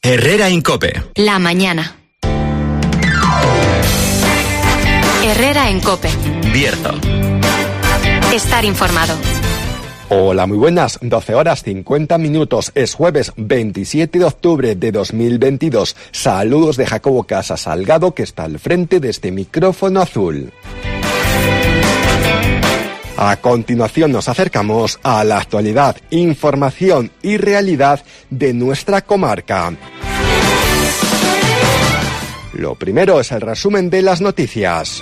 Herrera en COPE. La mañana. Herrera en COPE. Bierzo. Estar informado. Hola, muy buenas. 12 horas 50 minutos. Es jueves 27 de octubre de 2022. Saludos de Jacobo Casa Salgado, que está al frente de este micrófono azul. A continuación nos acercamos a la actualidad, información y realidad de nuestra comarca. Lo primero es el resumen de las noticias.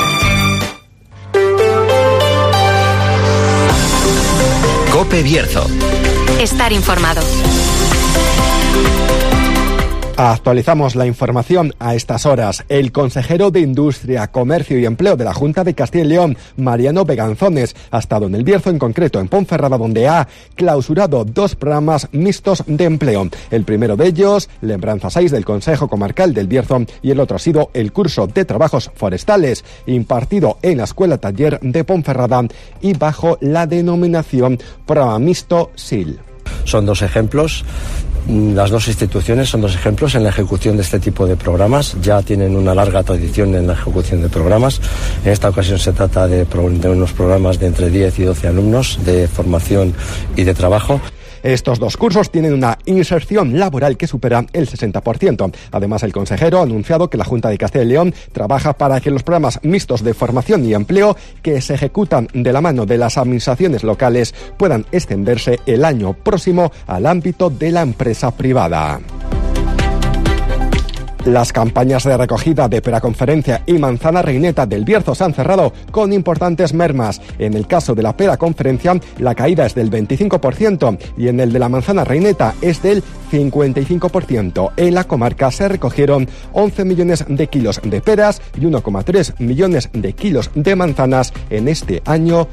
COPE Bierzo. Estar informado. Actualizamos la información a estas horas. El consejero de Industria, Comercio y Empleo de la Junta de Castilla y León, Mariano Beganzones, ha estado en el Bierzo, en concreto en Ponferrada, donde ha clausurado 2 programas mixtos de empleo. El primero de ellos, Lembranza 6 del Consejo Comarcal del Bierzo, y el otro ha sido el curso de trabajos forestales impartido en la Escuela Taller de Ponferrada y bajo la denominación Programa Mixto SIL. Son 2 ejemplos. Las 2 instituciones son 2 ejemplos en la ejecución de este tipo de programas. Ya tienen una larga tradición en la ejecución de programas. En esta ocasión se trata de unos programas de entre 10 y 12 alumnos de formación y de trabajo. Estos 2 cursos tienen una inserción laboral que supera el 60%. Además, el consejero ha anunciado que la Junta de Castilla y León trabaja para que los programas mixtos de formación y empleo que se ejecutan de la mano de las administraciones locales puedan extenderse el año próximo al ámbito de la empresa privada. Las campañas de recogida de pera-conferencia y manzana reineta del Bierzo se han cerrado con importantes mermas. En el caso de la pera-conferencia, la caída es del 25% y en el de la manzana reineta es del 55%. En la comarca se recogieron 11 millones de kilos de peras y 1,3 millones de kilos de manzanas en este año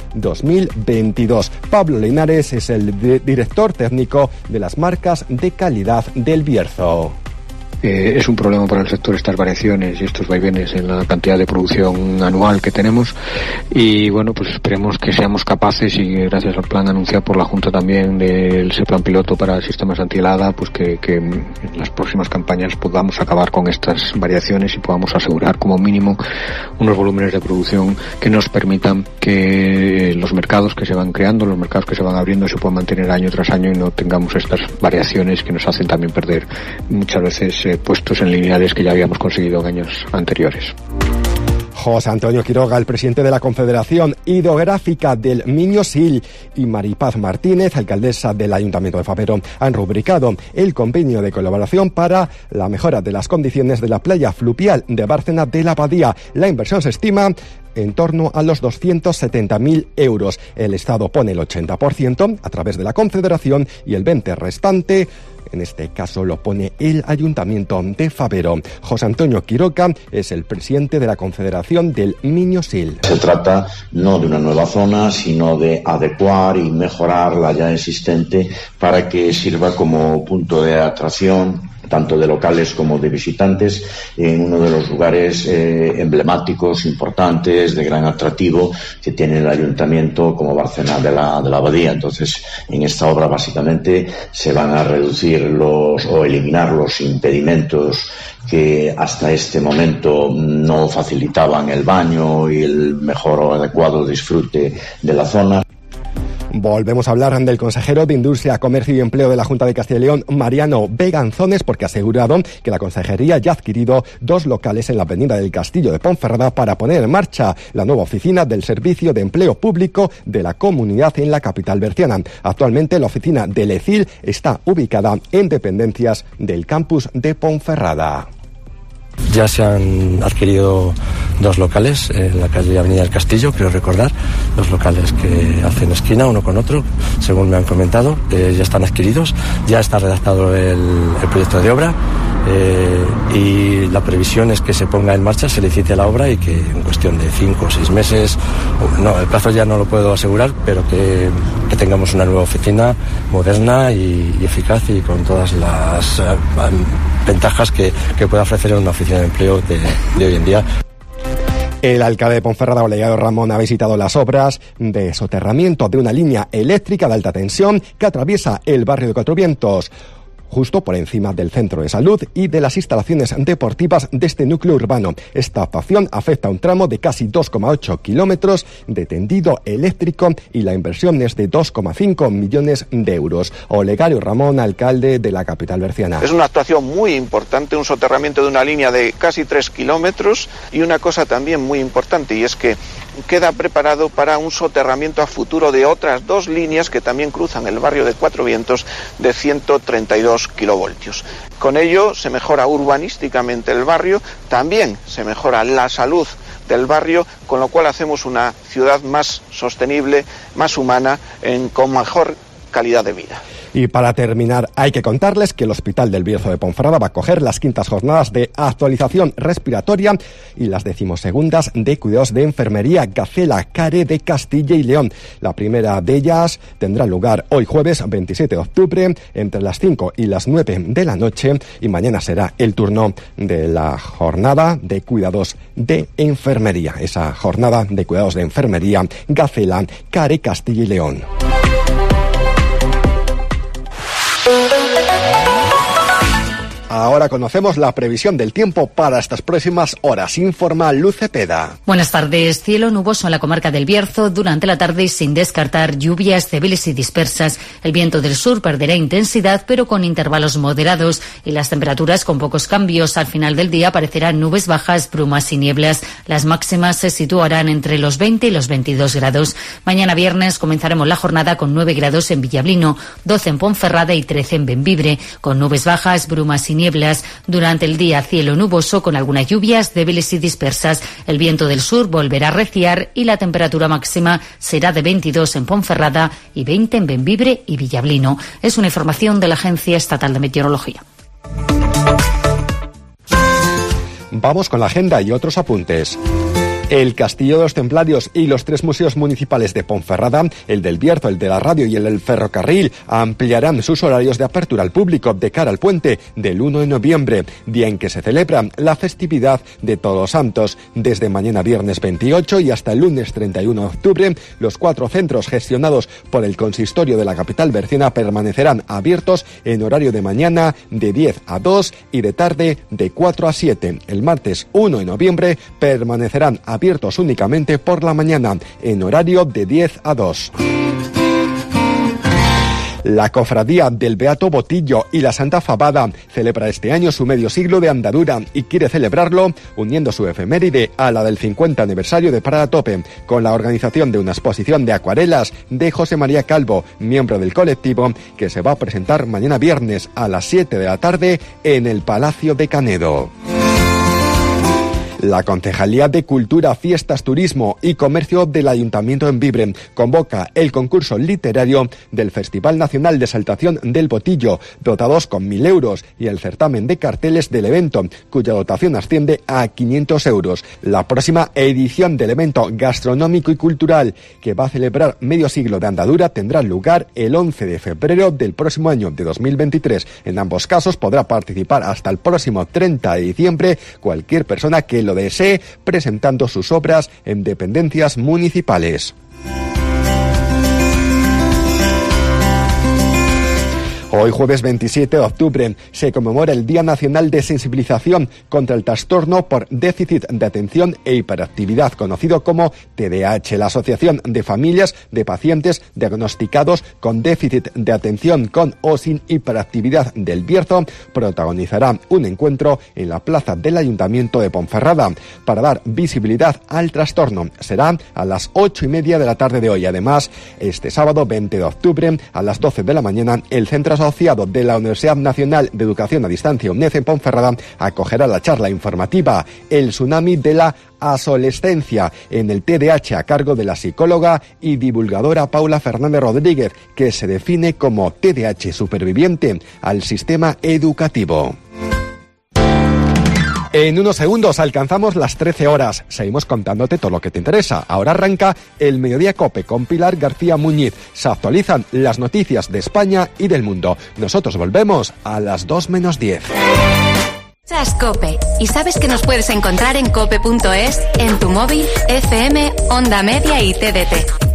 2022. Pablo Linares es el director técnico de las marcas de calidad del Bierzo. Es un problema para el sector estas variaciones y estos vaivenes en la cantidad de producción anual que tenemos y bueno, pues esperemos que seamos capaces y gracias al plan anunciado por la Junta también del plan piloto para sistemas antihelada, pues que en las próximas campañas podamos acabar con estas variaciones y podamos asegurar como mínimo unos volúmenes de producción que nos permitan que los mercados que se van creando, los mercados que se van abriendo se puedan mantener año tras año y no tengamos estas variaciones que nos hacen también perder muchas veces puestos en lineales que ya habíamos conseguido en años anteriores. José Antonio Quiroga, el presidente de la Confederación Hidrográfica del Miño Sil, y Maripaz Martínez, alcaldesa del Ayuntamiento de Favero, han rubricado el convenio de colaboración para la mejora de las condiciones de la playa fluvial de Bárcena de la Abadía. La inversión se estima en torno a los 270.000 euros. El Estado pone el 80% a través de la Confederación y el 20% restante, en este caso lo pone el Ayuntamiento de Favero. José Antonio Quiroga es el presidente de la Confederación del Miño Sil. Se trata no de una nueva zona, sino de adecuar y mejorar la ya existente para que sirva como punto de atracción tanto de locales como de visitantes, en uno de los lugares emblemáticos, importantes, de gran atractivo que tiene el ayuntamiento como Bárcena de la Abadía. Entonces, en esta obra básicamente se van a reducir o eliminar los impedimentos que hasta este momento no facilitaban el baño y el mejor o adecuado disfrute de la zona. Volvemos a hablar del consejero de Industria, Comercio y Empleo de la Junta de Castilla y León, Mariano Beganzones, porque ha asegurado que la consejería ya ha adquirido 2 locales en la avenida del Castillo de Ponferrada para poner en marcha la nueva oficina del Servicio de Empleo Público de la comunidad en la capital berciana. Actualmente la oficina del ECIL está ubicada en dependencias del campus de Ponferrada. Ya se han adquirido 2 locales en la calle Avenida del Castillo, creo recordar, 2 locales que hacen esquina uno con otro, según me han comentado, ya están adquiridos, ya está redactado el proyecto de obra y la previsión es que se ponga en marcha, se licite la obra y que en cuestión de 5 o 6 meses, no, el plazo ya no lo puedo asegurar, pero que tengamos una nueva oficina moderna y eficaz y con todas las ventajas que pueda ofrecer una oficina de empleo de hoy en día. El alcalde de Ponferrada, Oleguer Ramón, ha visitado las obras de soterramiento de una línea eléctrica de alta tensión que atraviesa el barrio de Cuatro Vientos. justo por encima del centro de salud y de las instalaciones deportivas de este núcleo urbano. Esta actuación afecta a un tramo de casi 2,8 kilómetros de tendido eléctrico y la inversión es de 2,5 millones de euros. Olegario Ramón, alcalde de la capital berciana. Es una actuación muy importante, un soterramiento de una línea de casi 3 kilómetros y una cosa también muy importante, y es que queda preparado para un soterramiento a futuro de otras 2 líneas que también cruzan el barrio de Cuatro Vientos de 132 kilovoltios. Con ello se mejora urbanísticamente el barrio, también se mejora la salud del barrio, con lo cual hacemos una ciudad más sostenible, más humana, con mejor calidad de vida. Y para terminar, hay que contarles que el Hospital del Bierzo de Ponferrada va a acoger las 5ª jornadas de actualización respiratoria y las 12ª de cuidados de enfermería Gacela Care de Castilla y León. La primera de ellas tendrá lugar hoy jueves 27 de octubre entre las 5 y las 9 de la noche y mañana será el turno de la jornada de cuidados de enfermería. Esa jornada de cuidados de enfermería Gacela Care Castilla y León. Ahora conocemos la previsión del tiempo para estas próximas horas. Informa Luz Cepeda. Buenas tardes. Cielo nuboso en la comarca del Bierzo durante la tarde sin descartar lluvias débiles y dispersas. El viento del sur perderá intensidad, pero con intervalos moderados y las temperaturas con pocos cambios. Al final del día aparecerán nubes bajas, brumas y nieblas. Las máximas se situarán entre los 20 y los 22 grados. Mañana viernes comenzaremos la jornada con 9 grados en Villablino, 12 en Ponferrada y 13 en Bembibre, con nubes bajas, brumas y nieblas. Durante el día cielo nuboso con algunas lluvias débiles y dispersas. El viento del sur volverá a arreciar y la temperatura máxima será de 22 en Ponferrada y 20 en Bembibre y Villablino. Es una información de la Agencia Estatal de Meteorología. Vamos con la agenda y otros apuntes. El Castillo de los Templarios y los 3 museos municipales de Ponferrada, el del Bierzo, el de la radio y el del ferrocarril, ampliarán sus horarios de apertura al público de cara al puente del 1 de noviembre, día en que se celebra la festividad de Todos los Santos. Desde mañana viernes 28 y hasta el lunes 31 de octubre, los 4 centros gestionados por el consistorio de la capital berciana permanecerán abiertos en horario de mañana de 10 a 2 y de tarde de 4 a 7. El martes 1 de noviembre permanecerán abiertos únicamente por la mañana, en horario de 10 a 2. La Cofradía del Beato Botillo y la Santa Fabada celebra este año su medio siglo de andadura y quiere celebrarlo uniendo su efeméride a la del 50 aniversario de Parada Tope, con la organización de una exposición de acuarelas de José María Calvo, miembro del colectivo, que se va a presentar mañana viernes a las 7 de la tarde en el Palacio de Canedo. La Concejalía de Cultura, Fiestas, Turismo y Comercio del Ayuntamiento de Bembibre convoca el concurso literario del Festival Nacional de Exaltación del Botillo, dotados con 1.000 euros, y el certamen de carteles del evento, cuya dotación asciende a 500 euros. La próxima edición del evento gastronómico y cultural, que va a celebrar medio siglo de andadura, tendrá lugar el 11 de febrero del próximo año de 2023. En ambos casos podrá participar hasta el próximo 30 de diciembre cualquier persona que lo desee, presentando sus obras en dependencias municipales. Hoy, jueves 27 de octubre, se conmemora el Día Nacional de Sensibilización contra el Trastorno por Déficit de Atención e Hiperactividad, conocido como TDAH. La Asociación de Familias de Pacientes Diagnosticados con Déficit de Atención con o sin hiperactividad del Bierzo protagonizará un encuentro en la plaza del Ayuntamiento de Ponferrada para dar visibilidad al trastorno. Será a las 8:30 de la tarde de hoy. Además, este sábado 20 de octubre, a las 12 de la mañana, el Centro Asociado de la Universidad Nacional de Educación a Distancia, UNED, en Ponferrada, acogerá la charla informativa El tsunami de la adolescencia en el TDAH, a cargo de la psicóloga y divulgadora Paula Fernández Rodríguez, que se define como TDAH superviviente al sistema educativo. En unos segundos alcanzamos las 13 horas. Seguimos contándote todo lo que te interesa. Ahora arranca el Mediodía COPE con Pilar García Muñiz. Se actualizan las noticias de España y del mundo. Nosotros volvemos a las 2:10. COPE. ¿Y sabes que nos puedes encontrar en cope.es, en tu móvil, FM, Onda Media y TDT?